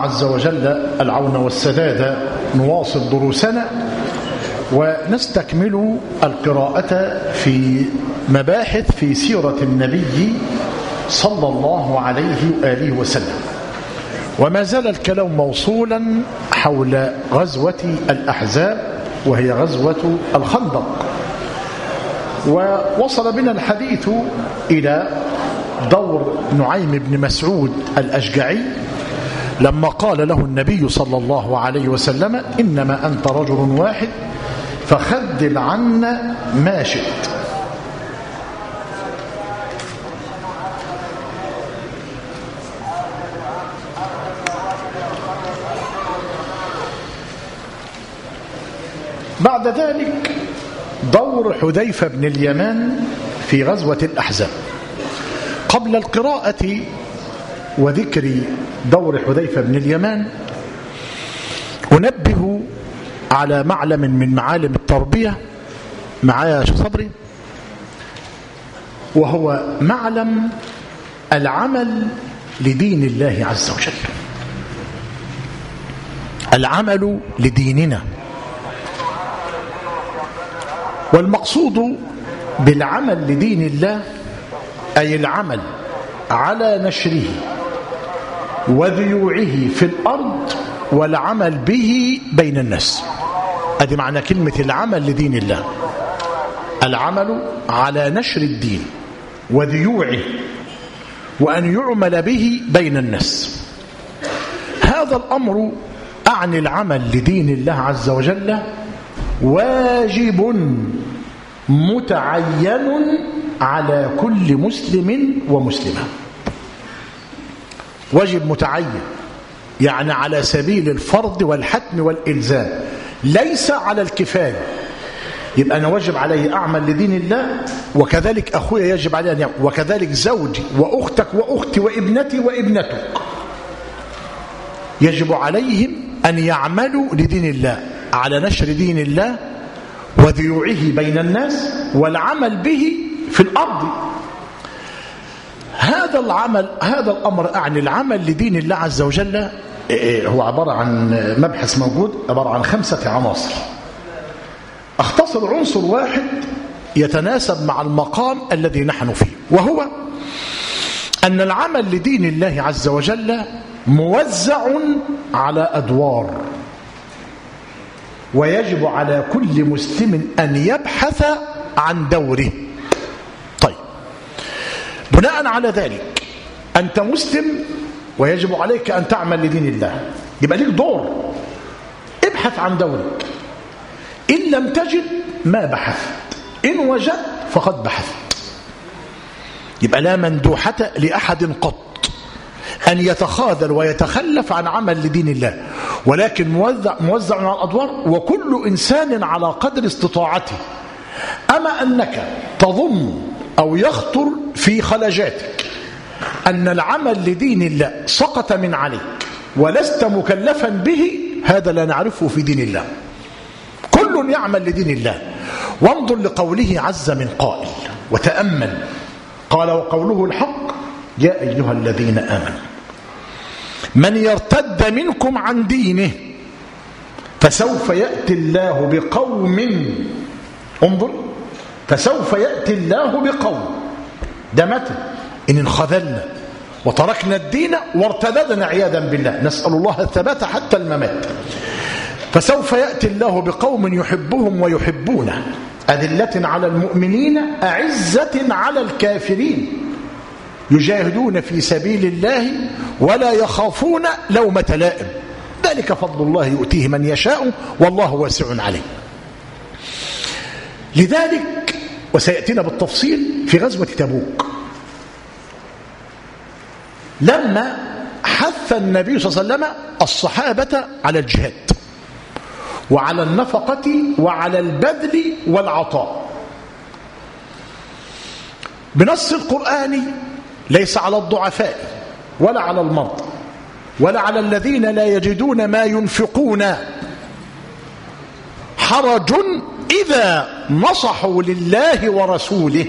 عز وجل العون والسداد نواصل دروسنا ونستكمل القراءة في مباحث في سيرة النبي صلى الله عليه وآله وسلم. وما زال الكلام موصولا حول غزوة الأحزاب وهي غزوة الخندق، ووصل بنا الحديث إلى دور نعيم بن مسعود الأشجعي لما قال له النبي صلى الله عليه وسلم: إنما أنت رجل واحد فخذل عنا ما شئت. بعد ذلك دور حذيفة بن اليمان في غزوة الأحزاب. قبل القراءة وذكر دور حذيفة بن اليمان أنبه على معلم من معالم التربية معايا يا شيخ صبري، وهو معلم العمل لدين الله عز وجل، العمل لديننا. والمقصود بالعمل لدين الله أي العمل على نشره وذيوعه في الأرض والعمل به بين الناس. هذه معنى كلمة العمل لدين الله، العمل على نشر الدين وذيوعه وأن يعمل به بين الناس. هذا الأمر أعني العمل لدين الله عز وجل واجب متعين على كل مسلم ومسلمة. واجب متعين يعني على سبيل الفرض والحتم والإلزام، ليس على الكفاية. يبقى أنا واجب علي أعمل لدين الله، وكذلك أخويا يجب علي أن يعمل، وكذلك زوجي وأختك وأختي وابنتي وابنتك يجب عليهم أن يعملوا لدين الله على نشر دين الله وذيوعه بين الناس والعمل به في الأرض. هذا الأمر أعني العمل لدين الله عز وجل هو عبارة عن مبحث موجود، عبارة عن 5 عناصر. أختصر عنصر واحد يتناسب مع المقام الذي نحن فيه، وهو أن العمل لدين الله عز وجل موزع على أدوار، ويجب على كل مسلم أن يبحث عن دوره. طيب، بناء على ذلك أنت مسلم ويجب عليك أن تعمل لدين الله، يبقى ليك دور، ابحث عن دورك. إن لم تجد ما بحثت، إن وجدت فقد بحثت. يبقى لا مندوحة لأحد قط أن يتخاذل ويتخلف عن عمل لدين الله، ولكن موزع على الأدوار، وكل إنسان على قدر استطاعته. أما أنك تظن أو يخطر في خلجاتك أن العمل لدين الله سقط من عليك ولست مكلفا به، هذا لا نعرفه في دين الله. كل يعمل لدين الله. وانظر لقوله عز من قائل وتأمل، قال: وقوله الحق يا أيها الذين آمنوا من يرتد منكم عن دينه فسوف يأتي الله بقوم، انظر، فسوف يأتي الله بقوم، ده متى؟ إن انخذلنا وتركنا الدين وارتددنا عياذا بالله، نسأل الله الثبات حتى الممات. فسوف يأتي الله بقوم يحبهم ويحبونه، أذلة على المؤمنين أعزة على الكافرين، يجاهدون في سبيل الله ولا يخافون لومة لائم، ذلك فضل الله يؤتيه من يشاء والله واسع عليه. لذلك وسيأتينا بالتفصيل في غزوة تبوك، لما حث النبي صلى الله عليه وسلم الصحابة على الجهاد وعلى النفقة وعلى البذل والعطاء بنص القرآن، ليس على الضعفاء ولا على المرضى ولا على الذين لا يجدون ما ينفقون حرج إذا نصحوا لله ورسوله.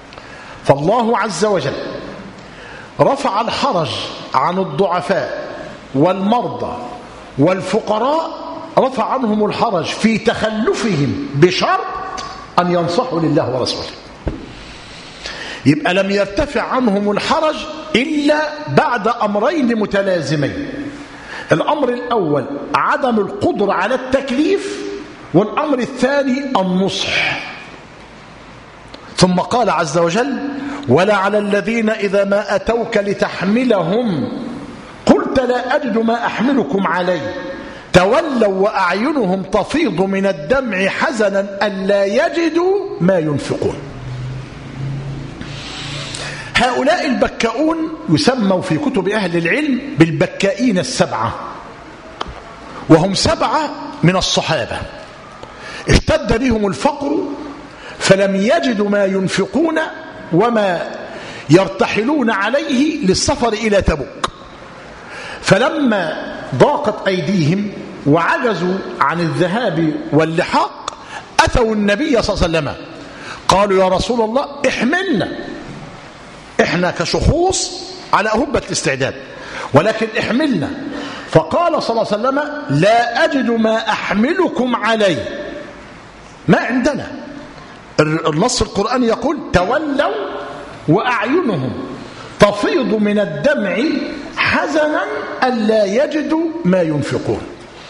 فالله عز وجل رفع الحرج عن الضعفاء والمرضى والفقراء رفع عنهم الحرج في تخلفهم بشرط أن ينصحوا لله ورسوله. يبقى لم يرتفع عنهم الحرج إلا بعد أمرين متلازمين. الأمر الأول عدم القدرة على التكليف، والأمر الثاني النصح. ثم قال عز وجل: ولا على الذين إذا ما أتوك لتحملهم قلت لا أجد ما أحملكم عليه تولوا وأعينهم تفيض من الدمع حزنا ألا يجدوا ما ينفقون. هؤلاء البكاؤون يسموا في كتب أهل العلم بالبكائين السبعة، وهم 7 من الصحابة اشتد بهم الفقر فلم يجدوا ما ينفقون وما يرتحلون عليه للسفر إلى تبوك، فلما ضاقت أيديهم وعجزوا عن الذهاب واللحاق أتوا النبي صلى الله عليه وسلم قالوا: يا رسول الله احملنا، احنا كشخوص على أهبة الاستعداد، ولكن احملنا. فقال صلى الله عليه وسلم: لا أجد ما أحملكم عليه، ما عندنا. النص القرآني يقول: تولوا وأعينهم تفيض من الدمع حزنا ألا يجدوا ما ينفقون.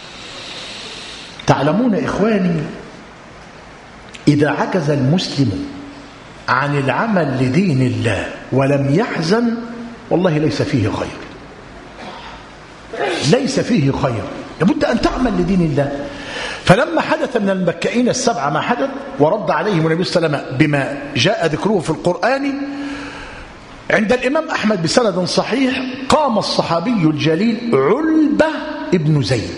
تعلمون إخواني، إذا عجز المسلم عن العمل لدين الله ولم يحزن، والله ليس فيه خير، ليس فيه خير. لابد أن تعمل لدين الله. فلما حدث من المبكائين السبعة ما حدث ورد عليهم النبي صلى الله عليه وسلم بما جاء ذكره في القرآن، عند الإمام أحمد بسند صحيح قام الصحابي الجليل علبة ابن زيد.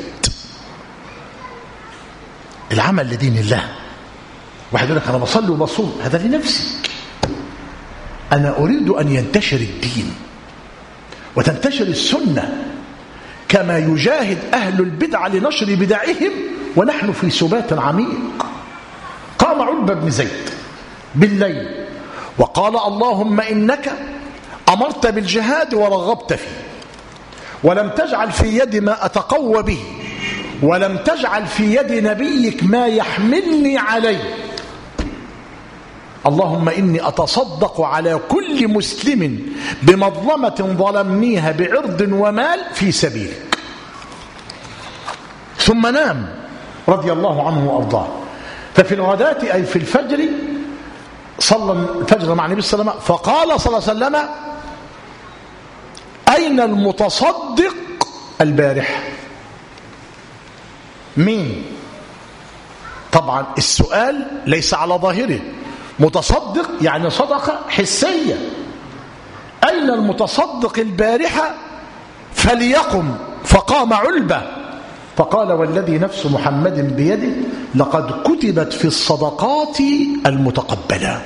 العمل لدين الله، واحد يقول لك أنا بصلي وبصوم، هذا لنفسك. أنا أريد أن ينتشر الدين وتنتشر السنة كما يجاهد أهل البدع لنشر بدعهم، ونحن في سبات عميق. قام علبة بن زيد بالليل وقال: اللهم إنك أمرت بالجهاد ورغبت فيه، ولم تجعل في يدي ما أتقوى به، ولم تجعل في يد نبيك ما يحملني عليه. اللهم إني أتصدق على كل مسلم بمظلمة ظلمنيها بعرض ومال في سبيلك. ثم نام رضي الله عنه وأرضاه. ففي الغداة أي في الفجر صلى الفجر مع النبي صلى الله عليه وسلم، فقال صلى الله عليه وسلم: أين المتصدق البارحة؟ مين؟ طبعا السؤال ليس على ظاهره، متصدق يعني صدقة حسية. أين المتصدق البارحة؟ فليقم. فقام علبة فقال: والذي نفس محمد بيده لقد كتبت في الصدقات المتقبلة.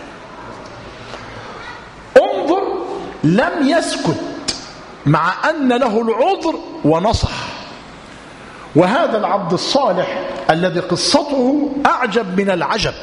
انظر، لم يسكت مع أن له العذر ونصح. وهذا العبد الصالح الذي قصته أعجب من العجب.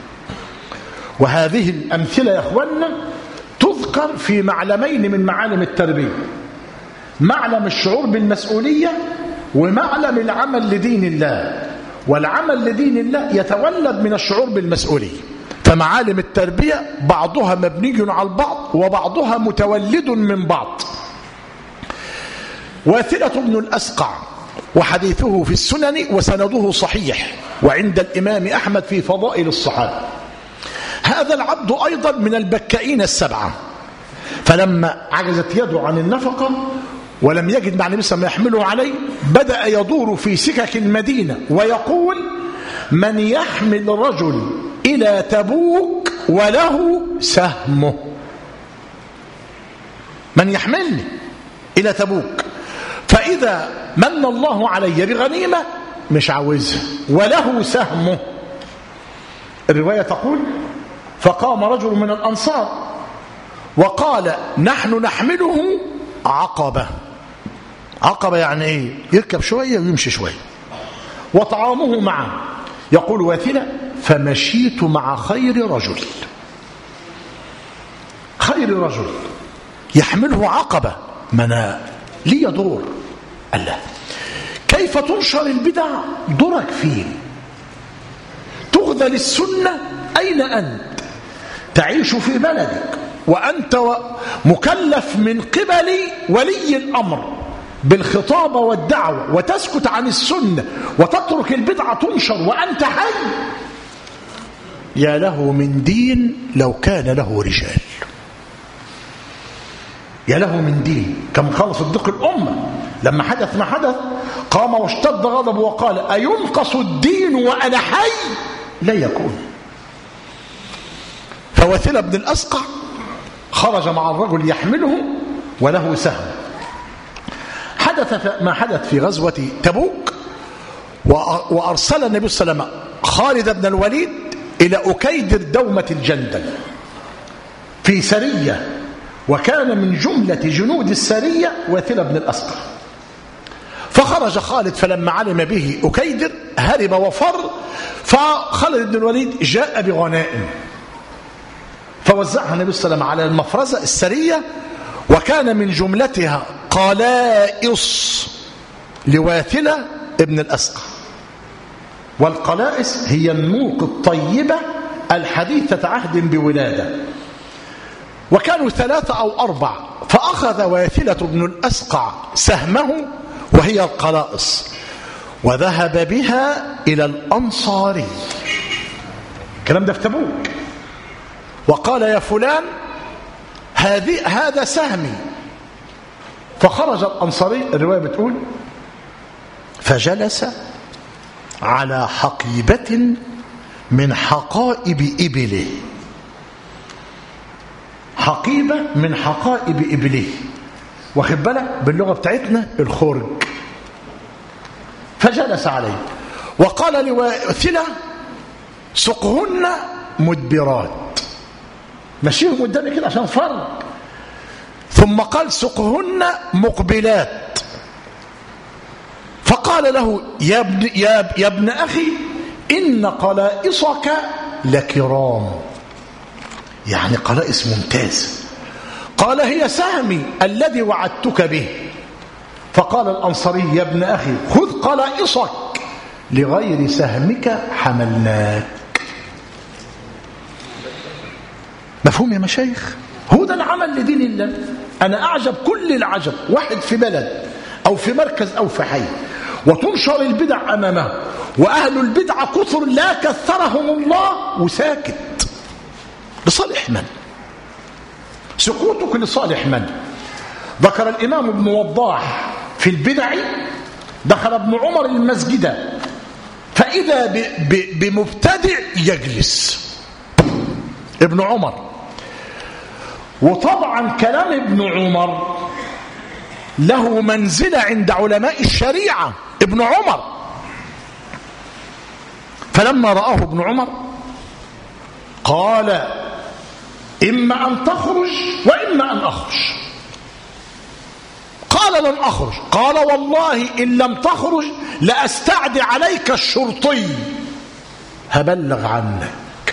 وهذه الأمثلة يا أخوانا تذكر في معلمين من معالم التربية: معلم الشعور بالمسؤولية ومعلم العمل لدين الله. والعمل لدين الله يتولد من الشعور بالمسؤولية. فمعالم التربية بعضها مبني على البعض وبعضها متولد من بعض. واثلة بن الأسقع وحديثه في السنن وسنده صحيح، وعند الإمام أحمد في فضائل الصحابة. هذا العبد أيضا من البكائين السبعة. فلما عجزت يده عن النفقة ولم يجد مع النبي صلى الله عليه وسلم يحمله عليه، بدأ يدور في سكك المدينة ويقول: من يحمل رجل إلى تبوك وله سهمه؟ من يحملني إلى تبوك، فإذا من الله علي بغنيمة مش عاوزها وله سهمه. الرواية تقول: فقام رجل من الأنصار وقال: نحن نحمله عقبة. عقبة يعني ايه؟ يركب شوية ويمشي شوية، وطعامه معه. يقول واثلة: فمشيت مع خير رجل. خير رجل يحمله عقبة، ما أنا لي دور الله، كيف تنشر البدع؟ درك فين؟ تخذل السنة. أين أنت؟ تعيش في بلدك وأنت مكلف من قبل ولي الأمر بالخطابة والدعوة، وتسكت عن السنة وتترك البدعة تنشر وأنت حي. يا له من دين لو كان له رجال، يا له من دين. كم قال صديق الأمة لما حدث ما حدث قام واشتد غضبه وقال: أينقص الدين وأنا حي؟ لا يكون. فوثلة بن الأسقع خرج مع الرجل يحمله وله سهم. حدث ما حدث في غزوة تبوك، وأرسل النبي صلى الله عليه وسلم خالد بن الوليد إلى أكيدر دومة الجندل في سرية، وكان من جملة جنود السرية وثلة بن الأسقع. فخرج خالد فلما علم به أكيدر هرب وفر، فخالد بن الوليد جاء بغنائم فوزعها النبي صلى الله عليه وسلم على المفرزة السرية، وكان من جملتها قلائص لواثلة ابن الأسقع. والقلائص هي النوق الطيبة الحديثة عهد بولادة، وكانوا 3 أو 4. فأخذ واثلة بن الأسقع سهمه وهي القلائص وذهب بها إلى الأنصاري، الكلام ده في تبوك، وقال: يا فلان هذا سهمي. فخرج الأنصاري، الرواية بتقول: فجلس على حقيبة من حقائب إبله، حقيبة من حقائب إبله، واخد بالك باللغة بتاعتنا الخرج. فجلس عليه وقال لواثلة: سقهن مدبرات، مشيهم قدامي كده عشان فرق. ثم قال: سقهن مقبلات. فقال له: يا ابن أخي إن قلائصك لكرام، يعني قلائص ممتاز. قال: هي سهمي الذي وعدتك به. فقال الأنصاري: يا ابن أخي خذ قلائصك، لغير سهمك حملناك. مفهوم يا مشايخ؟ هو ده العمل لدين الله. أنا أعجب كل العجب واحد في بلد أو في مركز أو في حي وتنشر البدع أمامه، وأهل البدع كثر لا كثرهم الله، وساكت. لصالح من؟ سكوتك لصالح من؟ ذكر الإمام ابن وضاح في البدع: دخل ابن عمر المسجد فإذا بمبتدع يجلس. ابن عمر، وطبعا كلام ابن عمر له منزلة عند علماء الشريعة. ابن عمر فلما رآه ابن عمر قال: إما أن تخرج وإما أن أخرج. قال: لن أخرج. قال: والله إن لم تخرج لأستعدي عليك الشرطي هبلغ عنك.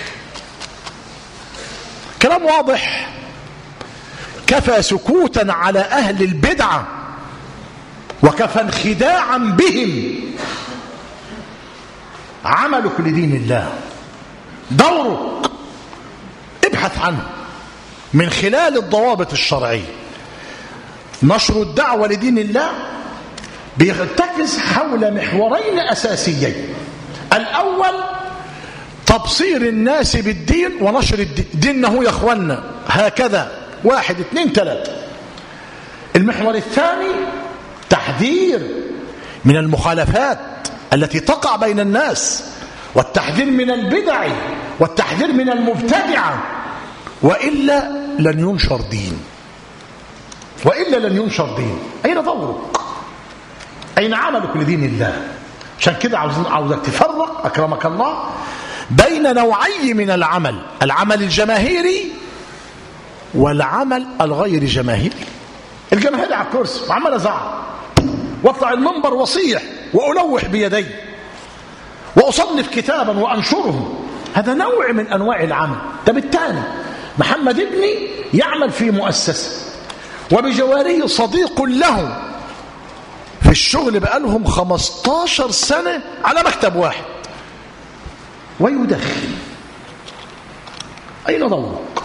كلام واضح. كفى سكوتا على أهل البدعة وكفى انخداعا بهم. عملك لدين الله، دورك ابحث عنه من خلال الضوابط الشرعية. نشر الدعوة لدين الله بيرتكز حول محورين أساسيين: الأول تبصير الناس بالدين ونشر دينه يا أخوانا هكذا 1 2 3. المحور الثاني تحذير من المخالفات التي تقع بين الناس، والتحذير من البدع، والتحذير من المبتدعة، وإلا لن ينشر دين، وإلا لن ينشر دين. أين دورك؟ أين عملك لدين الله؟ عشان كده عاوزك تفرق أكرمك الله بين نوعي من العمل: العمل الجماهيري والعمل الغير جماهيري. الجماهيري على الكرسي وعمل أزعق واطلع المنبر وصيح وألوح بيدي وأصنف كتابا وأنشره، هذا نوع من أنواع العمل. ده بالتالي محمد ابني يعمل في مؤسسة وبجواره صديق له في الشغل بقالهم 15 سنة على مكتب واحد ويدخن. أين ضوءك؟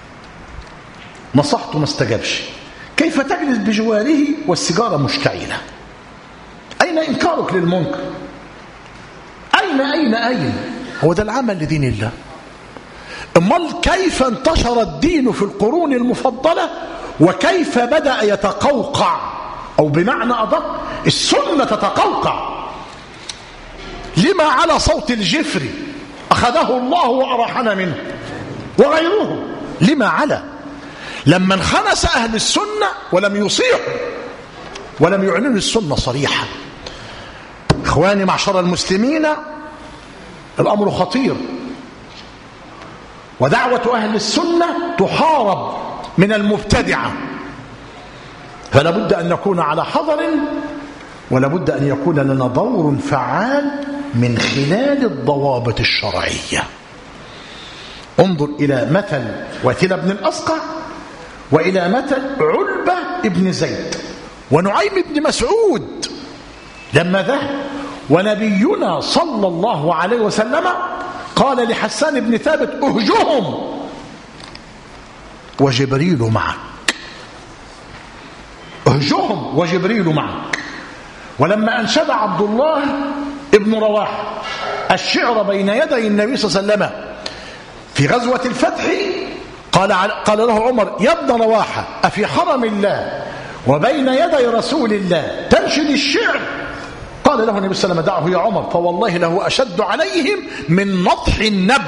نصحته ما استجابش. كيف تجلس بجواره والسيجارة مشتعلة؟ أين إنكارك للمنكر؟ أين هو ده العمل لدين الله؟ امال كيف انتشر الدين في القرون المفضلة وكيف بدأ يتقوقع، أو بمعنى أدق السنة تتقوقع؟ لما على صوت الجفري أخذه الله وأرحنا منه وغيره؟ لما على؟ لما انخنس أهل السنة ولم يصيحوا ولم يعلنوا السنة صريحة. إخواني معشر المسلمين، الأمر خطير، ودعوة أهل السنة تحارب من المبتدعة، فلا بد أن نكون على حذر، ولا بد أن يكون لنا دور فعال من خلال الضوابط الشرعية. انظر إلى مثل وثيل بن الأسقع، وإلى مثل علبة بن زيد ونعيم بن مسعود لما ذهب ونبينا صلى الله عليه وسلم قال لحسان بن ثابت: اهجهم وجبريل معك، اهجهم وجبريل معك. ولما أنشد عبد الله ابن رواحة الشعر بين يدي النبي صلى الله عليه وسلم في غزوة الفتح، قال له عمر: يا ابن رواحة، أفي حرم الله وبين يدي رسول الله تنشد الشعر؟ قال له النبي صلى الله عليه وسلم: دعه يا عمر، فوالله له أشد عليهم من نطح النبل.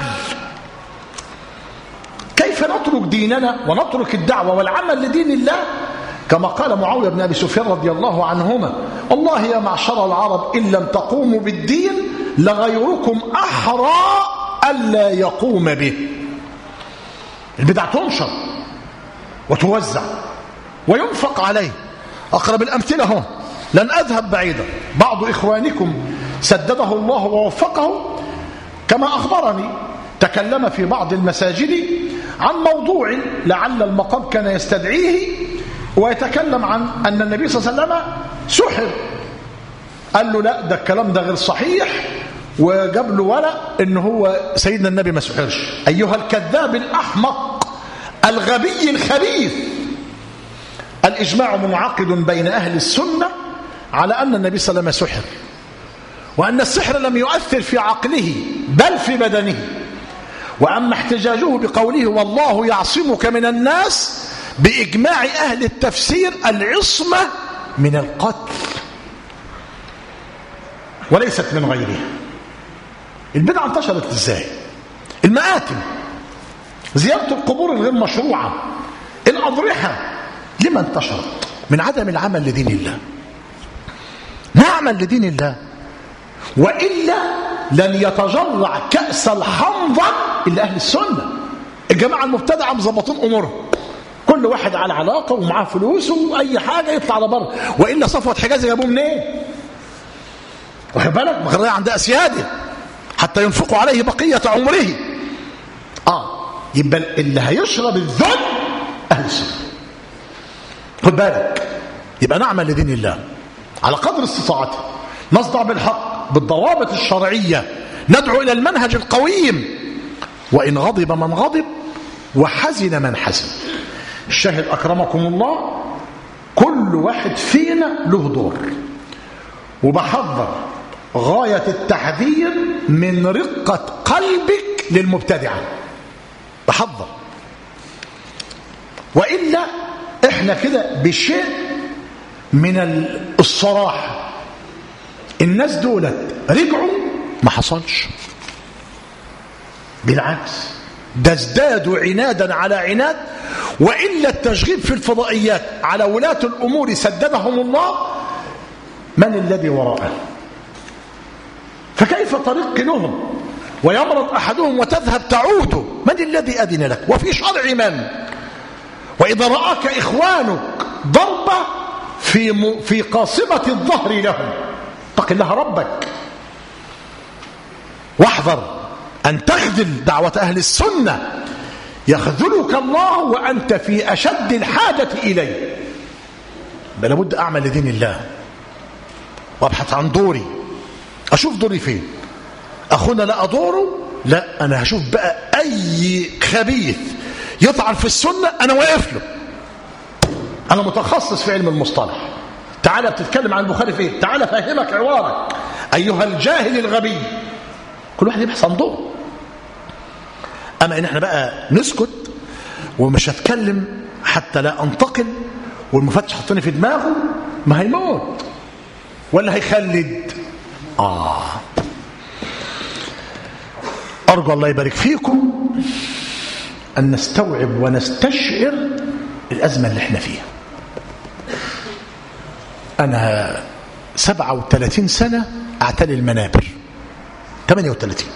كيف نترك ديننا ونترك الدعوة والعمل لدين الله؟ كما قال معاوية بن أبي سفيان رضي الله عنهما: والله يا معشر العرب إن لم تقوموا بالدين لغيركم أحرى ألا يقوم به. البدع تنشر وتوزع وينفق عليه. أقرب الأمثلة هون، لن أذهب بعيدا، بعض إخوانكم سدده الله ووفقه كما أخبرني تكلم في بعض المساجد عن موضوع لعل المقام كان يستدعيه، ويتكلم عن أن النبي صلى الله عليه وسلم سحر. قال له: لا، ده الكلام ده غير صحيح، وجاب له ورق إن هو سيدنا النبي ما سحرش. أيها الكذاب الأحمق الغبي الخبيث، الإجماع منعقد بين أهل السنة على أن النبي صلى الله عليه وسلم سحر، وأن السحر لم يؤثر في عقله بل في بدنه. وأما احتجاجه بقوله: والله يعصمك من الناس، بإجماع أهل التفسير العصمة من القتل وليست من غيرها. البدعة انتشرت ازاي؟ المآتم، زيارة القبور الغير مشروعة، الأضرحة، لما انتشرت؟ من عدم العمل لدين الله. نعمل لدين الله، وإلا لن يتجرع كأس الحنظل إلا أهل السنة. الجماعة المبتدعة مظبطين أمورهم، كل واحد على علاقة ومعاه فلوس وأي حاجة يطلع على بره، وإلا صفوة حجازي جابوه منين؟ واخد بالك؟ مغرية عند أسياده حتى ينفقوا عليه بقية عمره. يبقى اللي هيشرب الذل أهل السنة. خد بالك، يبقى نعمل لدين الله على قدر استطاعته، نصدع بالحق بالضوابط الشرعية، ندعو إلى المنهج القويم، وإن غضب من غضب وحزن من حزن. الشاهد أكرمكم الله، كل واحد فينا له دور، وبحذر غاية التحذير من رقة قلبك للمبتدعة، بحذر، وإلا احنا كده بشيء من الصراحة. الناس دولت رجعوا ما حصلش، بالعكس ده ازدادوا عنادا على عناد. وإلا التشغيل في الفضائيات على ولاة الأمور سددهم الله، من الذي وراءه؟ فكيف ترق لهم ويمرض أحدهم وتذهب تعود؟ من الذي أذن لك؟ وفي شرع من؟ وإذا رآك إخوانك ضربة في قاصمة الظهر لهم، اتق الله ربك، واحذر أن تخذل دعوة أهل السنة، يخذلك الله وأنت في أشد الحاجة إليه. بل لابد أعمل لدين الله، وابحث عن دوري، اشوف دوري فين. اخونا لقى دوره، لا انا هشوف بقى اي خبيث يطعن في السنة انا واقف له. انا متخصص في علم المصطلح. تعالى بتتكلم عن البخاري في ايه؟ تعالى فهمك عوارك ايها الجاهل الغبي. كل واحد يبحث عن دوره. اما ان احنا بقى نسكت ومش هتكلم حتى لا انتقل، والمفتش حطني في دماغه، ما هيموت ولا هيخلد. أرجو الله يبارك فيكم أن نستوعب ونستشعر الأزمة اللي احنا فيها. أنا 37 سنة أعتلي المنابر، 38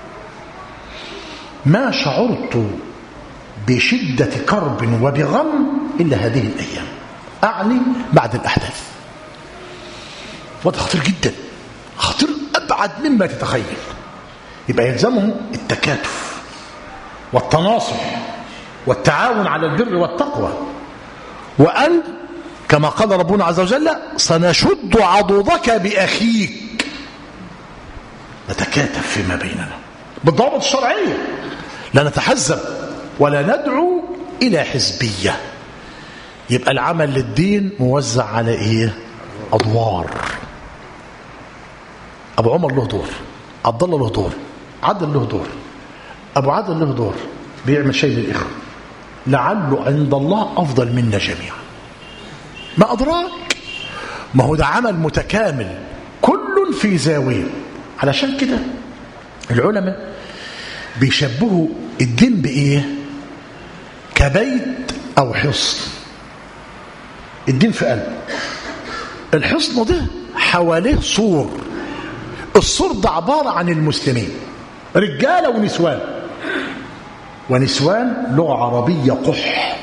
ما شعرت بشدة كرب وبغم إلا هذه الأيام، أعني بعد الأحداث. وده خطير جدا، خطير أبعد مما تتخيل. يبقى يلزمه التكاتف والتناصح والتعاون على البر والتقوى، وأن كما قال ربنا عز وجل سنشد عضدك بأخيك. نتكاتف فيما بيننا بالضوابط الشرعية، لا نتحزب ولا ندعو إلى حزبية. يبقى العمل للدين موزع على إيه؟ أدوار. أبو عمر له دور، عبد الله له دور، عدل له دور، أبو عدل له دور، بيعمل شيء للإخوة لعله عند الله أفضل منا جميعا. ما أدراك؟ ما هو ده عمل متكامل كل في زاوية. علشان كده العلماء بيشبهوا الدين بإيه؟ كبيت أو حصن. الدين في قلب، الحصن ده حواليه سور. السور ده عبارة عن المسلمين، رجالة ونسوان، ونسوان لغة عربية قح.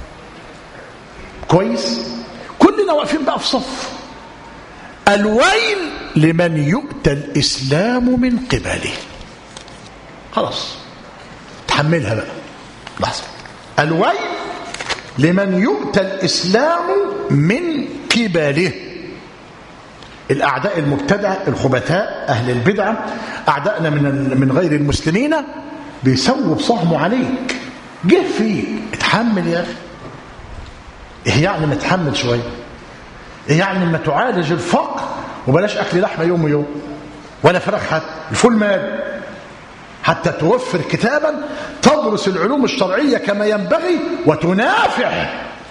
كويس؟ كلنا واقفين بقى في صف. الويل لمن يؤتى الإسلام من قبله. خلاص تحملها بقى لحظة. الويل لمن يؤتى الإسلام من قبله. الأعداء المبتدعة، الخبثاء، أهل البدعة، أعدائنا من غير المسلمين بيسووا بصهمه عليك. جه فيك، اتحمل يا أخي. إيه يعني ما تحمل شوية؟ إيه يعني ما تعالج الفقر وبلاش أكل لحمة يوم ويوم ولا فراخ، حتى الفول مال، حتى توفر كتابا تدرس العلوم الشرعية كما ينبغي وتنافع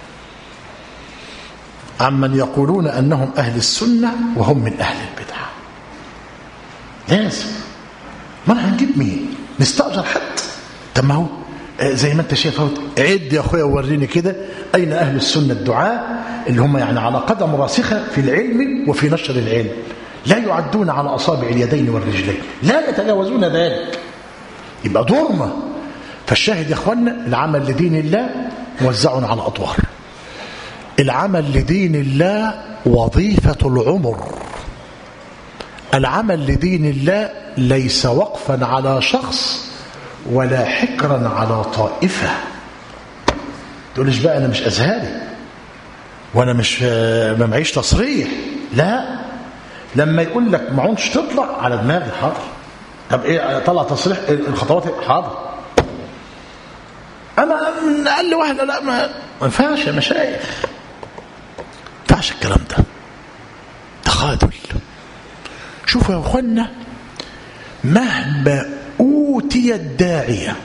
عمن يقولون أنهم أهل السنة وهم من أهل البدعة. لازم. ما هنجيب مين؟ نستأجر حد؟ طب ما هو زي ما انت شايف اهو. عد يا اخويا ووريني كده اين اهل السنه الدعاء اللي هم يعني على قدم راسخه في العلم وفي نشر العلم، لا يعدون على اصابع اليدين والرجلين، لا يتجاوزون ذلك. يبقى دورنا. فالشاهد يا اخوانا، العمل لدين الله موزع على ادوار. العمل لدين الله وظيفه العمر. العمل لدين الله ليس وقفا على شخص ولا حكرا على طائفة. تقولش بقى أنا مش أزهري وأنا مش ما معيش تصريح. لا، لما يقول لك ما عونش تطلع على دماغي، حاضر. طب إيه طلع تصريح الخطوات؟ حاضر. أما من أقل واحدة لا، ما ينفعش يا مشايخ، ما ينفعش الكلام ده. تخاذل. شوفوا يا أخوانا، مهما أوتي الداعية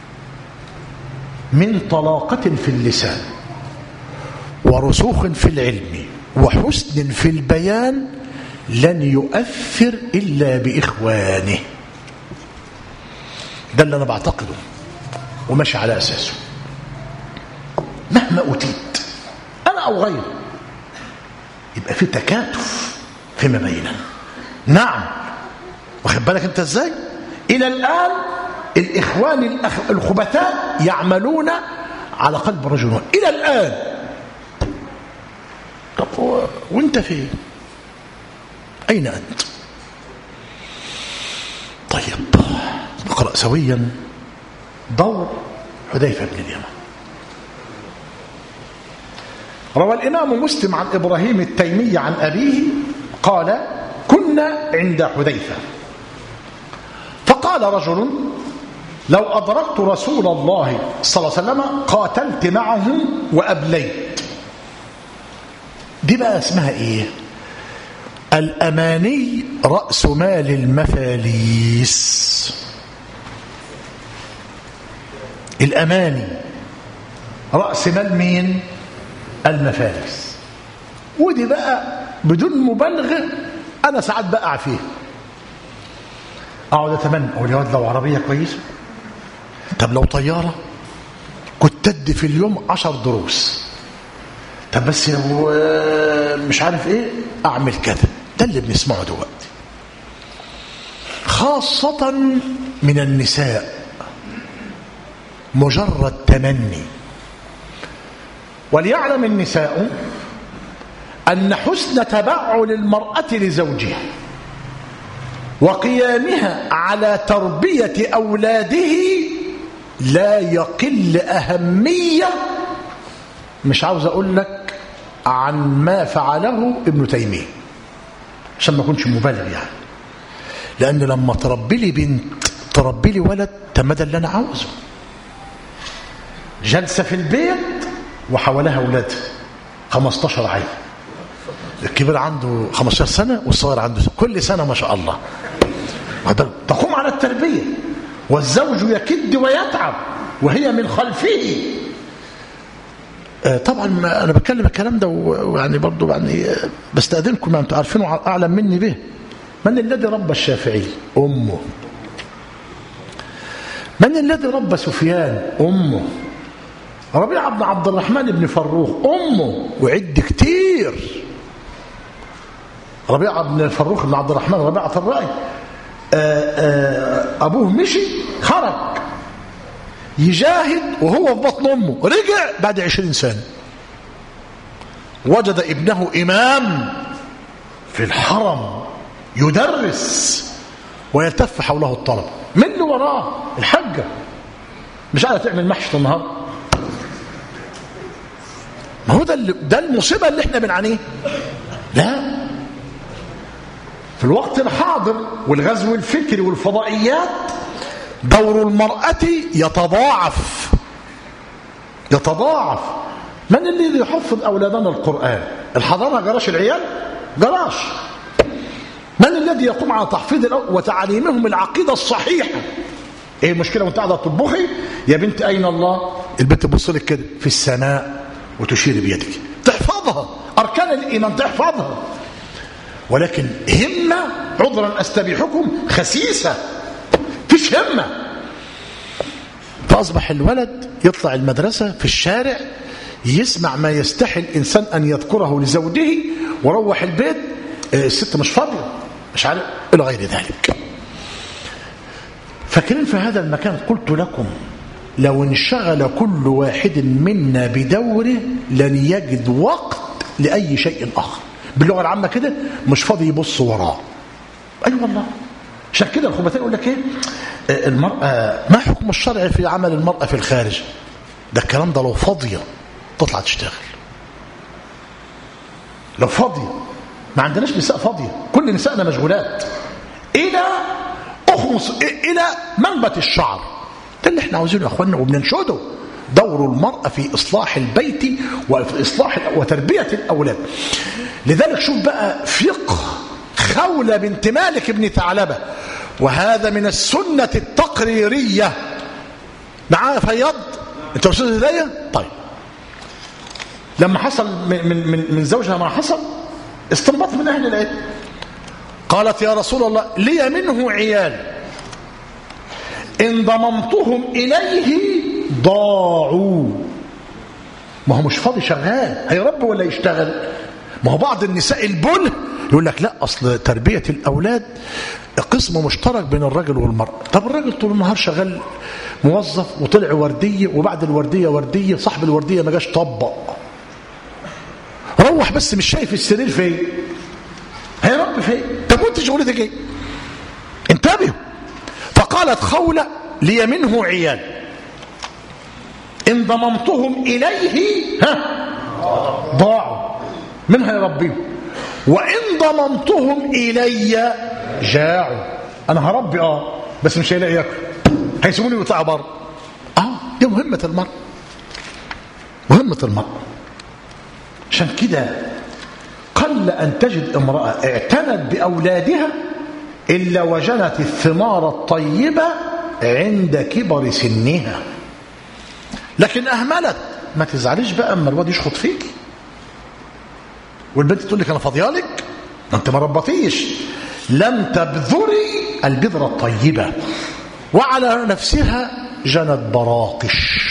من طلاقة في اللسان ورسوخ في العلم وحسن في البيان لن يؤثر إلا بإخوانه. ده اللي أنا بعتقده وماشي على أساسه. مهما أوتيت أنا أو غيري، يبقى في تكاتف فيما بيننا. نعم، واخد بالك أنت إزاي؟ إلى الآن الإخوان الخبثاء يعملون على قلب رجل إلى الآن. طب وانت فين؟ أين أنت؟ طيب نقرأ سويا دور حذيفة بن اليمان. روى الإمام مسلم عن إبراهيم التيمي عن أبيه قال كنا عند حذيفة فقال رجل لو أدركت رسول الله صلى الله عليه وسلم قاتلت معه وأبليت. دي بقى اسمها إيه؟ الأماني رأس مال المفاليس. الأماني رأس مال مين؟ المفاليس. ودي بقى بدون مبالغة أنا ساعات بقع فيه، أقعد أتمنى أقول يا ولد لو عربية كويسة، طب لو طيارة كنت أدي في اليوم 10 دروس، طب بس مش عارف إيه أعمل كذا. ده اللي بنسمعه دلوقتي خاصة من النساء، مجرد تمني. وليعلم النساء أن حسن تبعل المرأة لزوجها وقيامها على تربية أولاده لا يقل أهمية، مش عاوز أقول لك عن ما فعله ابن تيمية عشان ما أكونش مبالغ يعني، لأن لما تربي لي بنت تربي لي ولد تمدى اللي أنا عاوزه. جلسة في البيت وحوالها أولادها 15 عيل، الكبير عنده 15 سنة والصغير عنده كل سنة ما شاء الله. تقوم على التربية، والزوج يكد ويتعب وهي من خلفه. طبعا أنا بتكلم الكلام ده ويعني برضو يعني بستأذنكم، ما أنتم عارفينه أعلم مني به. من الذي ربى الشافعي؟ أمه. من الذي ربى سفيان؟ أمه. ربيعة بن عبد الرحمن بن فروخ أمه، وعد كتير. ربيعة بن فروخ بن عبد الرحمن ربيعة الرأي، أبوه مشي خرج يجاهد وهو في بطن أمه، رجع بعد 20 سنة وجد ابنه إمام في الحرم يدرس ويلتف حوله الطلب. من اللي وراه؟ الحجة مش عارف تعمل محشي النهار. ما هو ده المصيبة اللي احنا بنعانيه. لا، في الوقت الحاضر والغزو الفكري والفضائيات دور المرأة يتضاعف. من اللي يحفظ أولادنا القرآن؟ الحضانة جراش العيال؟ جراش. من الذي يقوم على تحفيظ وتعليمهم العقيدة الصحيحة؟ ايه المشكلة وانت قاعدة تطبخي يا بنت أين الله؟ البنت تبص لك كده في السماء وتشير بيدك، تحفظها أركان الإيمان تحفظها، ولكن همة عذرا أستبيحكم خسيسة، فيش همة. فأصبح الولد يطلع المدرسة في الشارع يسمع ما يستحي الإنسان أن يذكره لزوجه، وروح البيت الست مش فاضية مش عارف إلى غير ذلك. فاكرين في هذا المكان قلت لكم لو انشغل كل واحد منا بدوره لن يجد وقت لأي شيء آخر. باللغة العامة كده مش فاضي يبص وراه. أي والله. عشان كده الخبثاء يقول لك إيه؟ المرأة ما حكم الشرع في عمل المرأة في الخارج؟ ده الكلام ده لو فاضية تطلع تشتغل. لو فاضية، ما عندناش نساء فاضية، كل نسائنا مشغولات إلى منبت الشعر. ده اللي احنا عاوزينه يا اخوانا وبننشده. دور المرأة في إصلاح البيت وفي إصلاح وتربية الأولاد. لذلك شوف بقى فقه خولة بنت مالك بن ثعلبة، وهذا من السنة التقريرية. معايا فياض؟ انت رسول الهداية؟ طيب لما حصل من زوجها ما حصل استنبط من أهل العلم، قالت يا رسول الله لي منه عيال إن ضممتهم إليه ضاعوا. ما هو مش فاضي شغال، هيربي ولا يشتغل؟ ما هو بعض النساء البله يقول لك لا أصل تربية الأولاد قسم مشترك بين الرجل والمرأة. طب الرجل طول النهار شغال موظف وطلع وردية، وبعد الوردية وردية، صاحب الوردية ما جاش طبق، روح بس مش شايف السرير فين، هيربي فين؟ طب وانت شغلتك ايه؟ انتبهوا. فقالت خولة لي منه عيال إن ضممتهم إليه ضاعوا. من هيربيهم؟ وإن ضممتهم إلي جاعوا. أنا هربي بس مش هيلاقي ياكل، هيسيبوني ويطلعوا بره. دي مهمة المرء، مهمة المرء. عشان كده قل أن تجد امرأة اعتنت بأولادها إلا وجنت الثمار الطيبة عند كبر سنها. لكن أهملت، ما تزعليش بقى اما الواد يشخط فيك والبنت تقول لك أنا فاضيالك، ما أنت ما ربطيش، لم تبذري البذرة الطيبة، وعلى نفسها جنت براقش.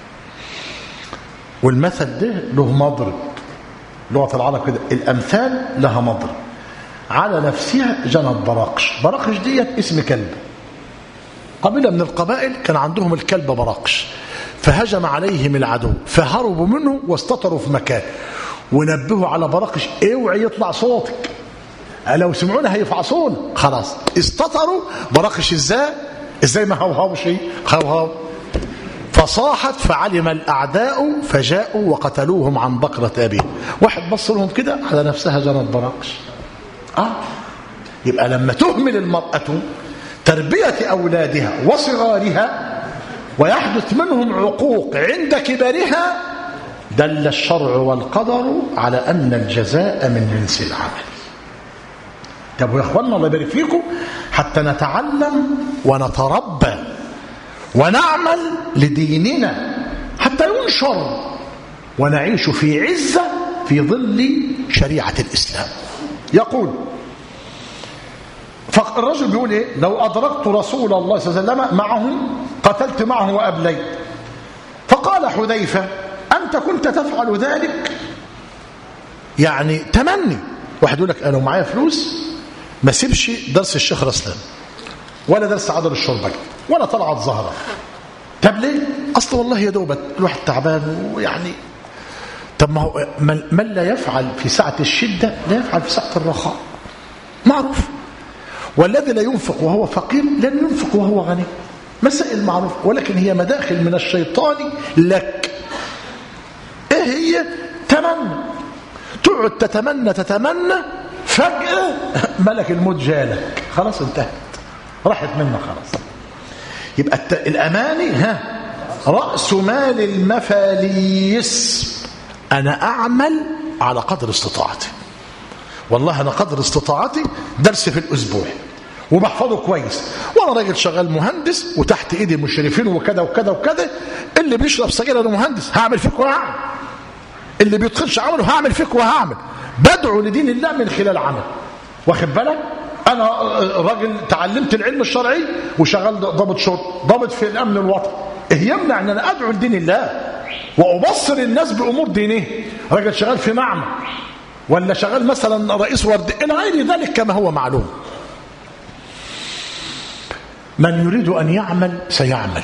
والمثل ده له مضرب، لغة العرب كده الأمثال لها مضرب. على نفسها جنت براقش. براقش ديت اسم كلب، قبيلة من القبائل كان عندهم الكلب براقش، فهجم عليهم العدو فهربوا منه واستطروا في مكان، ونبهوا على براقش اوعي يطلع صوتك، لو سمعونا هيفعصونا. خلاص استطروا. براقش ازاي ما هوهو شيء، هوهو. فصاحت فعلم الأعداء فجاءوا وقتلوهم عن بقرة أبيه. واحد بص لهم كده، على نفسها جنت براقش. يبقى لما تهمل المرأة تربية أولادها وصغارها ويحدث منهم عقوق عند كبرها، دل الشرع والقدر على أن الجزاء من جنس العمل. طب يا اخوانا الله يبارك فيكم، حتى نتعلم ونتربى ونعمل لديننا حتى ينشر ونعيش في عزة في ظل شريعة الإسلام. يقول فالرجل بيقول ايه؟ لو أدركت رسول الله صلى الله عليه وسلم معهم قتلت معه وأبليت. فقال حذيفة أنت كنت تفعل ذلك؟ يعني تمني. واحد يقول لك أنا لو معايا فلوس ما سيبش درس الشيخ رسلان ولا درس عدل الشربجي ولا طلعت زهرة. طب ليه؟ أصلا والله يا دوبت الواحد تعبان ويعني. طب ما هو من لا يفعل في ساعة الشدة لا يفعل في ساعة الرخاء، معروف. والذي لا ينفق وهو فقير لن ينفق وهو غني، مسائل معروفة. ولكن هي مداخل من الشيطان لك. ايه هي؟ تمنى، تقعد تتمنى فجأة ملك الموت جالك، خلاص انتهت، راحت منك خلاص. يبقى الأماني رأس مال المفاليس. أنا أعمل على قدر استطاعتي، والله أنا قدر استطاعتي درس في الأسبوع وبحفظه كويس، وأنا راجل شغال مهندس وتحت إيدي مشرفين وكذا وكذا وكذا. اللي بيشرب سجاير أنا مهندس هعمل فيك وهعمل، اللي بيدخلش عمله هعمل فيك وهعمل. بدعو لدين الله من خلال عمل، واخد بالك؟ أنا راجل تعلمت العلم الشرعي وشغال ضابط شرطة، ضابط في الأمن الوطني. إيه يمنع أن أنا أدعو لدين الله وأبصر الناس بأمور دينه؟ راجل شغال في معمل ولا شغال مثلا رئيس ورد إلى غير ذلك كما هو معلوم. من يريد أن يعمل سيعمل،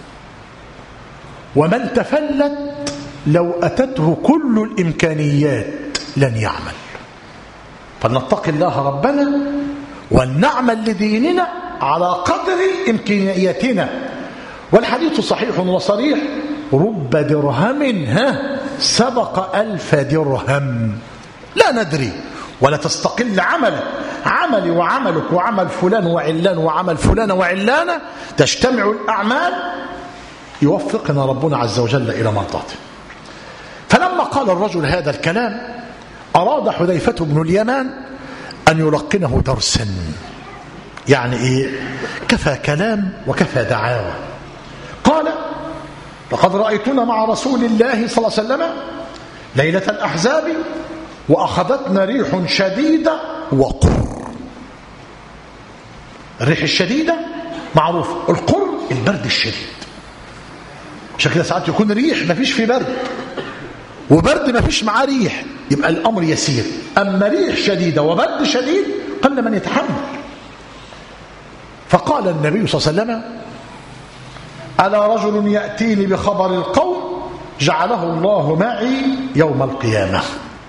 ومن تفلت لو أتته كل الإمكانيات لن يعمل. فلنتقي الله ربنا ولنعمل لديننا على قدر إمكانياتنا. والحديث صحيح وصريح: رب درهم سبق 1000 درهم. لا ندري ولا تستقل عملي وعملك وعمل فلان وعلان وعمل فلان وعلانة، تجتمع الأعمال يوفقنا ربنا عز وجل إلى مرضاته. فلما قال الرجل هذا الكلام أراد حذيفة بن اليمان أن يلقنه درسا. يعني إيه؟ كفى كلام وكفى دعاوى. قال: لقد رأيتنا مع رسول الله صلى الله عليه وسلم ليلة الأحزاب وأخذتنا ريح شديدة وقر. الريح الشديدة معروف، القر البرد الشديد. عشان كده ساعات يكون ريح ما فيش فيه برد وبرد ما فيش معاه ريح، يبقى الأمر يسير. أما ريح شديدة وبرد شديد قل من يتحمل. فقال النبي صلى الله عليه وسلم: ألا رجل يأتيني بخبر القوم جعله الله معي يوم القيامة.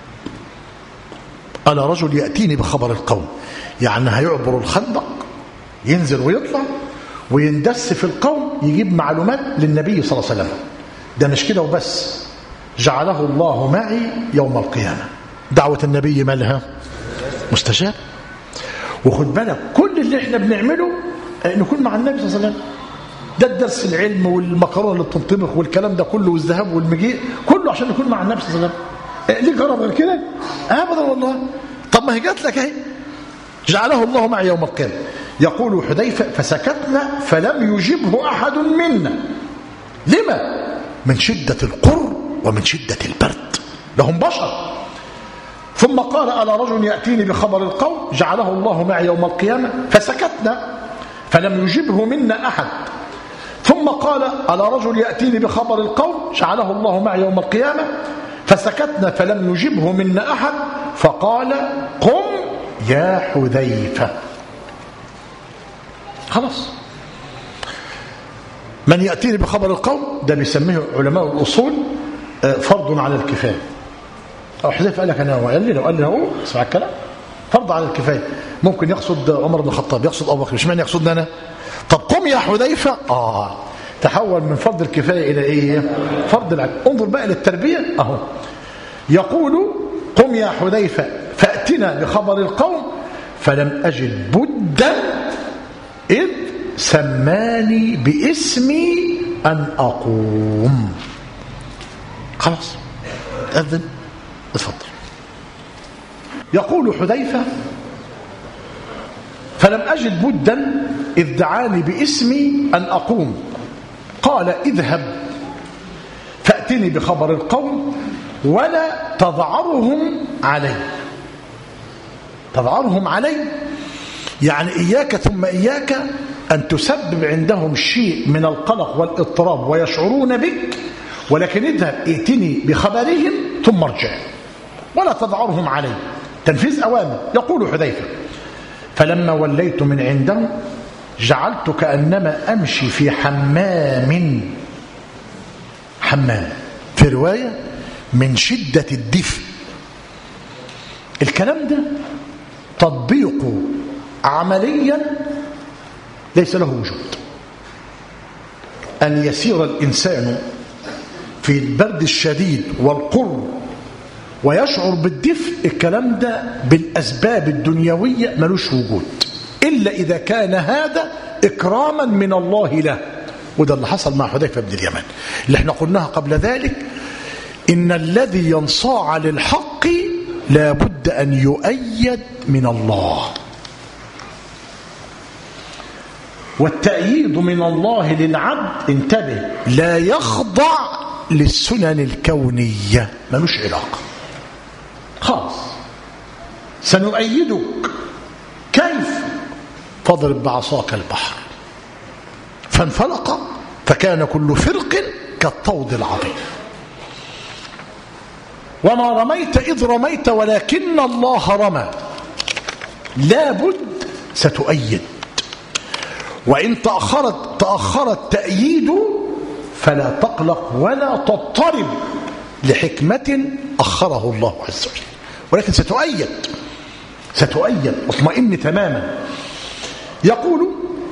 ألا رجل يأتيني بخبر القوم، يعني هيعبر الخندق، ينزل ويطلع ويندس في القوم، يجيب معلومات للنبي صلى الله عليه وسلم. ده مش كده وبس، جعله الله معي يوم القيامة. دعوة النبي مالها؟ مستجاب. وخد بالك كل اللي احنا بنعمله نكون مع النبي صلى الله عليه وسلم. ده الدرس العلم والمكرونه اللي بتنطبخ والكلام ده كله والذهاب والمجيء كله عشان نكون مع النبي صلى الله عليه وسلم. ليه جرب غير كده؟ ابدا والله. طب ما هي جات لك اهي، جعله الله معي يوم القيامه. يقول حذيفه فسكتنا فلم يجبه احد منا. لما؟ من شده القر ومن شده البرد، لهم بشر. ثم قال ألا رجل يأتيني بخبر القوم جعله الله معي يوم القيامة فسكتنا فلم يجبه منا أحد. ثم قال ألا رجل يأتيني بخبر القوم جعله الله معي يوم القيامة فسكتنا فلم يجبه منا أحد. فقال قم يا حذيفة. خلاص. من يأتيني بخبر القوم ده بيسميه علماء الأصول فرض على الكفاية. أو حذيفة قال لك أنا قال لي لو قال لي أقول اسمع الكلام فرض على الكفاية. ممكن يقصد عمر بن الخطاب، يقصد أبو بكر، مش معنى يقصدنا أنا. طب قم يا حذيفة تحول من فرض الكفاية إلى إيه؟ فرض العين. انظر بقى للتربية أهو. يقول قم يا حذيفة فأتنا بخبر القوم فلم أجد بدا إذ سماني باسمي أن أقوم. خلاص أذن اتفضل. يقول حذيفة فلم أجد بدا إذ دعاني باسمي أن أقوم. قال اذهب فأتني بخبر القوم ولا تضعرهم علي. تضعرهم علي يعني إياك ثم إياك أن تسبب عندهم شيء من القلق والاضطراب ويشعرون بك، ولكن اذهب ائتني بخبرهم ثم ارجع ولا تضعرهم علي. تنفيذ أوامر. يقول حذيفة فلما وليت من عندهم جعلت كأنما أمشي في حمام في رواية من شدة الدفء. الكلام ده تطبيق عمليا ليس له وجود. أن يسير الإنسان في البرد الشديد والقر ويشعر بالدفء، الكلام ده بالأسباب الدنيوية ملوش وجود إلا إذا كان هذا إكراما من الله له. وده اللي حصل مع حذيفة بن اليمان اللي احنا قلناها قبل ذلك. إن الذي ينصاع للحق لا بد أن يؤيد من الله، والتأييد من الله للعبد انتبه لا يخضع للسنن الكونية، ملوش علاقة خالص. سنؤيدك كيف؟ فاضرب بعصاك البحر فانفلق فكان كل فرق كالطود العظيم. وما رميت إذ رميت ولكن الله رمى. لابد ستؤيد. وإن تأخر التأييد فلا تقلق ولا تضطرب لحكمة أخره الله عز وجل، ولكن ستؤيد اطمئن تماما. يقول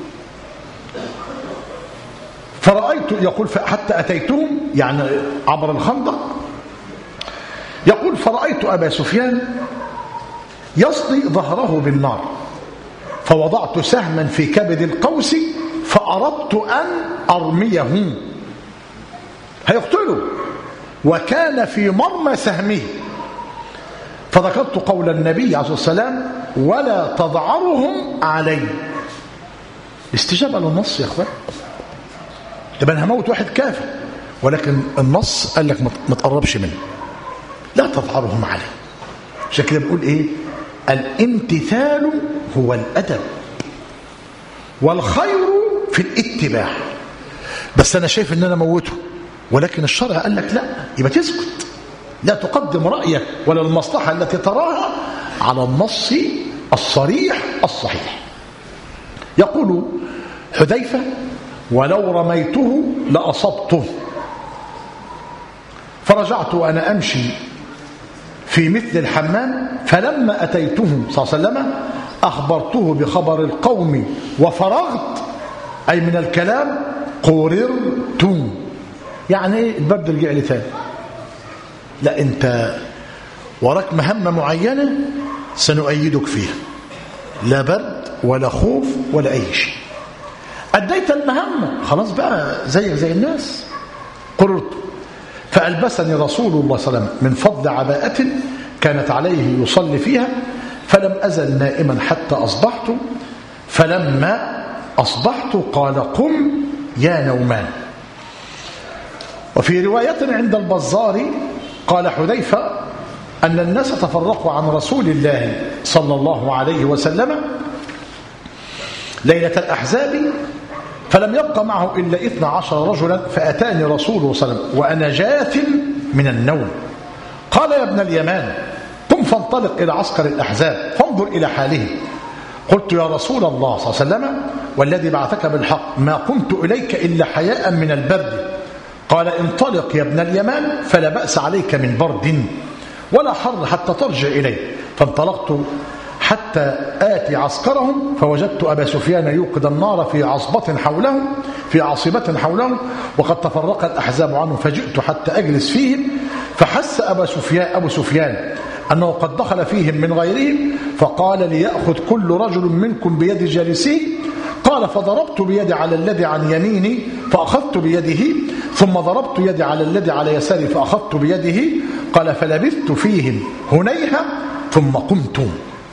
فرأيت، يقول حتى أتيتهم يعني عبر الخندق. يقول فرأيت أبا سفيان يصلي ظهره بالنار فوضعت سهما في كبد القوس فأردت أن أرميه هيقتله، وكان في مرمى سهمه، فذكرت قول النبي عليه الصلاة والسلام ولا تضعرهم علي. استجابة للنص يا أخوان. يبقى أنا هموت واحد كافر، ولكن النص قال لك ما تقربش منه، لا تضعرهم علي. عشان كده بقول ايه؟ الامتثال هو الأدب والخير في الاتباع. بس أنا شايف ان انا موته، ولكن الشرع قال لك لا، يبقى تسكت، لا تقدم رأيك ولا المصلحة التي تراها على النص الصريح الصحيح. يقول حذيفة ولو رميته لأصبته. فرجعت وأنا أمشي في مثل الحمام فلما أتيته صلى الله عليه وسلم أخبرته بخبر القوم وفرغت، أي من الكلام، قررت. يعني إيه؟ البرد رجع لي ثاني. لا، أنت وراك مهمة معينة سنؤيدك فيها، لا برد ولا خوف ولا أي شيء. أديت المهمة، خلاص بقى زيك زي الناس. قررت فألبسني رسول الله صلى الله عليه وسلم من فضل عباءة كانت عليه يصلي فيها، فلم أزل نائما حتى أصبحت، فلما أصبحت قال قم يا نومان. وفي رواية عند البزار قال حذيفة أن الناس تفرقوا عن رسول الله صلى الله عليه وسلم ليلة الأحزاب، فلم يبق معه إلا 12 رجلا، فأتاني رسوله صلى الله عليه وسلم وأنا جاث من النوم، قال يا ابن اليمان قم فانطلق إلى عسكر الأحزاب فانظر إلى حاله. قلت يا رسول الله صلى الله عليه وسلم والذي بعثك بالحق ما قمت إليك إلا حياء من البرد. قال انطلق يا ابن اليمان فلا بأس عليك من برد ولا حر حتى ترجع إليه. فانطلقت حتى آتي عسكرهم، فوجدت أبا سفيان يوقد النار في عصبة حولهم وقد تفرق الأحزاب عنه، فجئت حتى أجلس فيهم، فحس أبو سفيان أنه قد دخل فيهم من غيرهم، فقال ليأخذ كل رجل منكم بيد جالسيه. قال فضربت بيدي على الذي عن يميني فأخذت بيده، ثم ضربت يدي على الذي على يساري فأخذت بيده. قال فلبثت فيهم هنيها ثم قمت.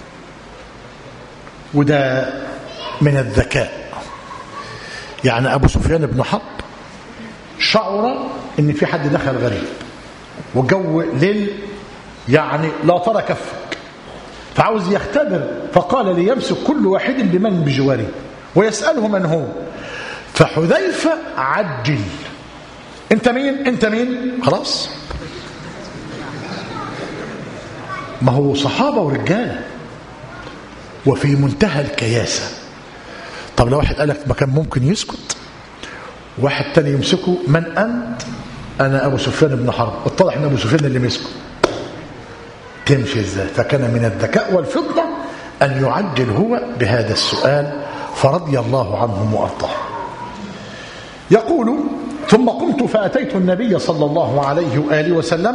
وده من الذكاء. يعني أبو سفيان بن حرب شعر إن في حد دخل غريب وجو ليل، يعني لا ترى كفك، فعاوز يختبر، فقال ليمسك كل واحد بمن بجواره ويسأله من هو. فحذيفة عجل، انت مين انت مين، خلاص ما هو صحابة ورجالة وفي منتهى الكياسة. طب لو واحد قالك ما كان ممكن يسكت، واحد تاني يمسكه من أنت؟ أنا أبو سفيان بن حرب. اتضح أن أبو سفيان اللي مسكه، تمشي ازاي؟ فكان من الذكاء والفطنة أن يعجل هو بهذا السؤال، فرضي الله عنهم وأرضاه. يقول ثم قمت فأتيت النبي صلى الله عليه وآله وسلم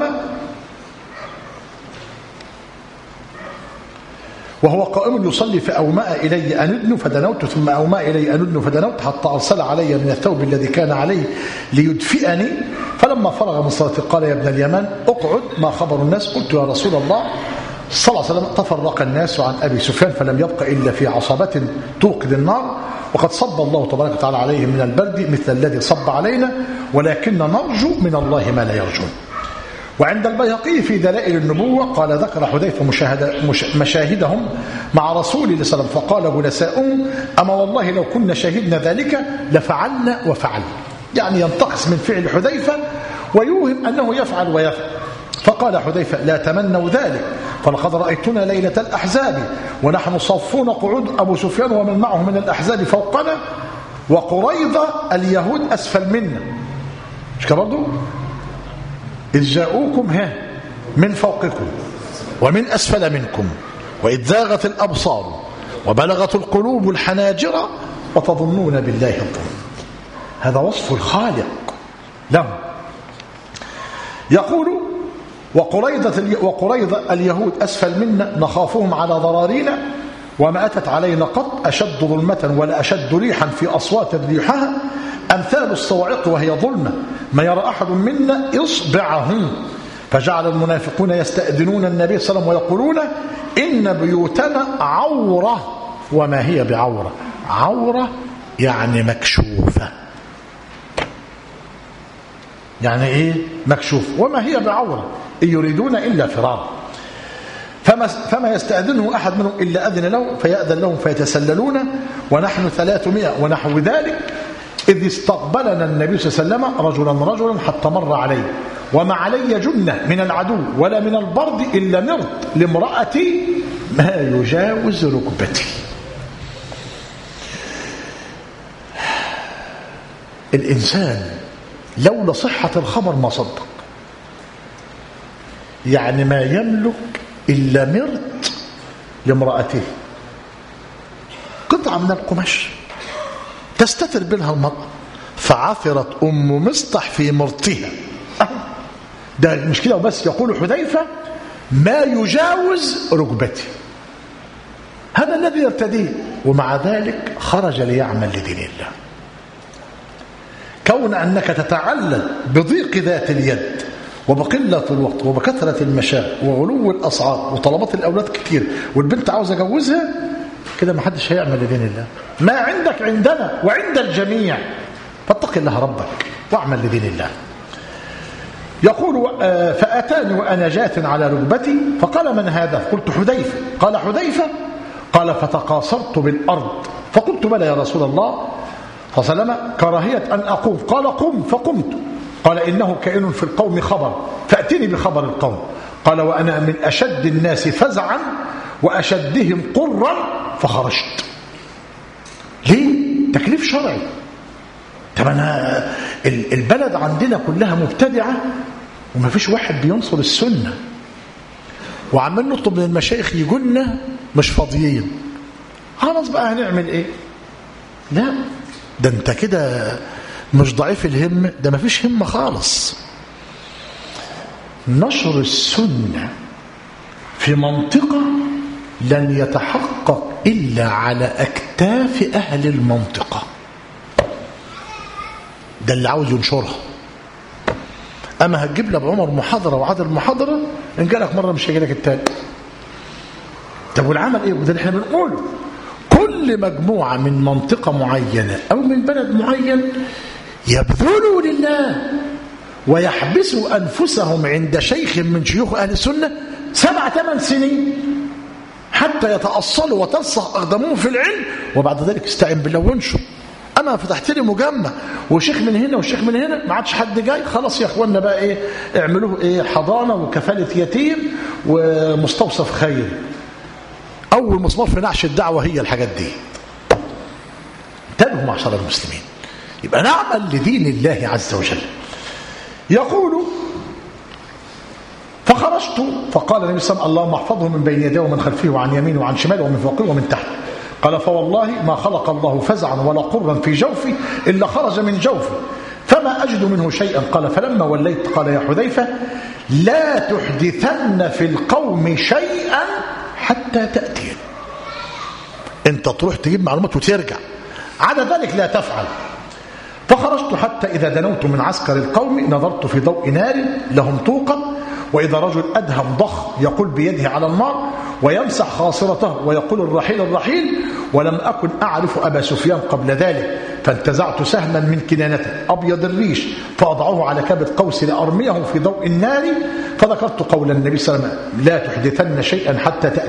وهو قائم يصلي، فأومأ إلي أن أدن فدنوت، ثم أومأ إلي أن أدن فدنوت حتى أرسل علي من الثوب الذي كان عليه ليدفئني. فلما فرغ من صلاته قال يا ابن اليمان اقعد، ما خبر الناس؟ قلت يا رسول الله صلى الله عليه وسلم تفرق الناس عن أبي سفيان فلم يبق إلا في عصبة توقد النار، وقد صب الله تبارك وتعالى عليهم من البرد مثل الذي صب علينا، ولكن نرجو من الله ما لا يرجون. وعند البيهقي في دلائل النبوة قال ذكر حذيفة مشاهدهم مع رسول الله صلى الله عليه وسلم، فقال جلساؤهم أما والله لو كنا شاهدنا ذلك لفعلنا وفعل، يعني ينتقص من فعل حذيفة ويوهم أنه يفعل ويفعل. فقال حذيفة لا تمنوا ذلك، فلقد رأيتنا ليلة الأحزاب ونحن صافون قعود أبو سفيان ومن معه من الأحزاب فوقنا، وقريضة اليهود أسفل منا، مش كده برضه؟ إذ جاءوكم من فوقكم ومن أسفل منكم وإذ زاغت الأبصار وبلغت القلوب الحناجر وتظنون بالله الظن. هذا وصف الخالق لهم. يقول وقريضة اليهود أسفل منا نخافهم على ضرارينا، وما أتت علينا قط أشد ظلمة ولا أشد ريحا في أصوات ريحها أمثال الصواعق وهي ظلمة، ما يرى أحد منا إصبعه. فجعل المنافقون يستأذنون النبي صلى الله عليه وسلم ويقولون إن بيوتنا عورة. وما هي بعورة؟ عورة يعني مكشوفة. يعني إيه مكشوف؟ وما هي بعورة إن يريدون إلا فرارا. فما يستأذنه أحد منهم إلا أذن لهم فيأذن لهم فيتسللون، ونحن 300 ونحو ذلك. إذ استقبلنا النبي صلى الله عليه وسلم رجلا حتى مر عليه وما علي جنة من العدو ولا من البرد إلا مرت لامرأتي ما يجاوز ركبتي. الإنسان لولا صحة الخبر ما صدق، يعني ما يملك إلا مرت لامرأته، قطعة من القماش تستتر بها المرأة، فعثرت أم مصطح في مرتها. ده مش كده وبس، يقول حذيفة ما يجاوز ركبتي، الذي يرتديه، ومع ذلك خرج ليعمل لدين الله. كون أنك تتعلل بضيق ذات اليد وبقلة الوقت وبكثرة المشاغل وغلو الأسعار وطلبات الأولاد كتير والبنت عاوزة أجوزها كده، ما حدش هيعمل لدين الله. ما عندك عندنا وعند الجميع، فاتق الله ربك واعمل لدين الله. يقول فأتاني وأنا جاث على ركبتي فقال من هذا؟ قلت حذيفة. قال حذيفة؟ قال فتقاصرت بالأرض فقلت بلى يا رسول الله صلى الله عليه وسلم كراهية أن أقوم. قال قم فقمت. قال إنه كائن في القوم خبر فأتني بخبر القوم. قال وأنا من أشد الناس فزعا وأشدهم قرا فخرجت. ليه؟ تكليف شرعي. طب أنا البلد عندنا كلها مبتدعة وما فيش واحد بينصر السنة، وعمال نطلب من المشايخ يقولنا مش فاضيين، خلاص بقى هنعمل ايه؟ لا، ده انت كده مش ضعيف الهمة، ده ما فيش همة خالص. نشر السنة في منطقة لن يتحقق إلا على أكتاف أهل المنطقة، ده اللي عاوز ينشرها. أما هتجيب لك عمر محاضرة وعادل محاضرة، إن جالك مرة مش هيجي لك التاني. طب والعمل إيه؟ وده اللي احنا بنقوله. كل مجموعة من منطقة معينة أو من بلد معين يبذلوا لله ويحبسوا أنفسهم عند شيخ من شيوخ أهل السنة 7-8 سنين حتى يتأصلوا وترسخ أقدامهم في العلم، وبعد ذلك استعن بالله وانشر. أما فتحت لي مجمع وشيخ من هنا وشيخ من هنا، ما عادش حد جاي، خلاص يا اخوانا بقى ايه، اعملوه ايه، حضانة وكفالة يتيم ومستوصف خير. أول مسمار في نعش الدعوة هي الحاجات دي. انتبهوا معشر المسلمين، يبقى نعمل لدين الله عز وجل. يقول فخرجت فقال النبي صلى الله عليه وسلم اللهم احفظه من بين يديه ومن خلفه وعن يمينه وعن شماله ومن فوقه ومن تحته. قال فوالله ما خلق الله فزعا ولا قرا في جوفي إلا خرج من جوفي فما أجد منه شيئا. قال فلما وليت قال يا حذيفة لا تحدثن في القوم شيئا حتى تأتي. انت تروح تجيب معلومات وترجع، عدا ذلك لا تفعل. فخرجت حتى إذا دنوت من عسكر القوم نظرت في ضوء نار لهم طوقا، وإذا رجل أدهم ضخ يقول بيده على النار ويمسح خاصرته ويقول الرحيل الرحيل، ولم أكن أعرف أبا سفيان قبل ذلك، فانتزعت سهما من كنانته أبيض الريش فأضعه على كبد قوسي لأرميه في ضوء النار. فذكرت قول النبي صلى الله عليه وسلم لا تحدثن شيئا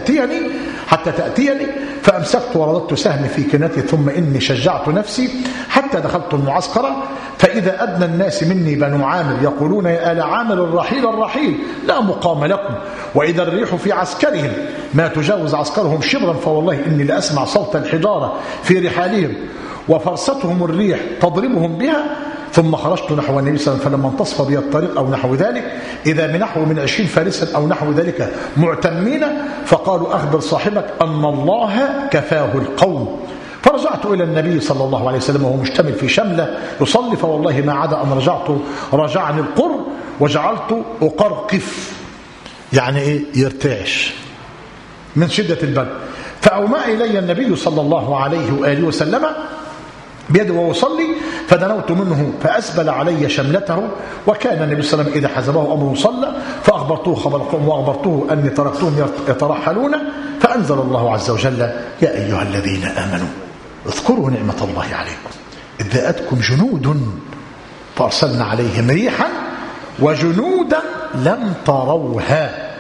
حتى تأتيني فأمسكت ورددت سهمي في كنانتي، ثم إني شجعت نفسي حتى دخلت المعسكر، فإذا أدنى الناس مني بنو عامر يقولون يا آل عامر الرحيل لا مقام لكم، وإذا الريح في عسكرهم ما تجاوز عسكرهم شبرا، فوالله إني لأسمع صوت الحجارة في رحالهم وفرستهم الريح تضربهم بها. ثم خرجت نحو النبي صلى الله عليه وسلم فلما انتصف بي الطريق أو نحو ذلك إذا بنحو من 20 فارسا أو نحو ذلك معتمين، فقالوا أخبر صاحبك أن الله كفاه القوم. فرجعت إلى النبي صلى الله عليه وسلم وهو مشتمل في شملة يصلي، فوالله ما عدا أن رجعني القر وجعلت أقرقف، يعني إيه، يرتعش من شدة البرد. فأومأ إلي النبي صلى الله عليه وآله وسلم بيده ويصلي، فدنوت منه فأسبل علي شملته، وكان النبي صلى الله عليه وسلم إذا حزبه أمر صلى، فأخبرته خبر القوم وأخبرته أني تركتهم يترحلون، فأنزل الله عز وجل يا أيها الذين آمنوا اذكروا نعمة الله عليكم إذ جاءتكم جنود فأرسلنا عليهم ريحا وجنودا لم تروها.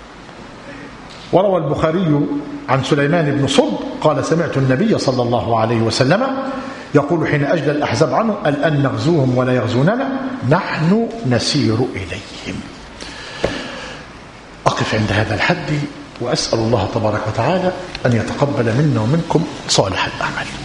وروى البخاري عن سليمان بن صد قال سمعت النبي صلى الله عليه وسلم يقول حين أجلى الأحزاب عنه الآن نغزوهم ولا يغزوننا نحن نسير إليهم. أقف عند هذا الحد وأسأل الله تبارك وتعالى أن يتقبل منا ومنكم صالح الأعمال.